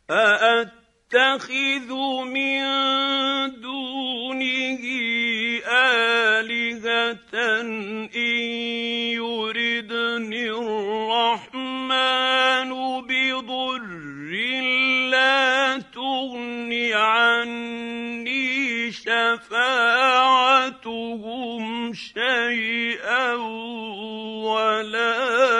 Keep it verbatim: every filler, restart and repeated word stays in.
أأتخذ من دونه آلهة إن يردني الرحمن بضر لا تغن عني شفاعتهم شيئا ولا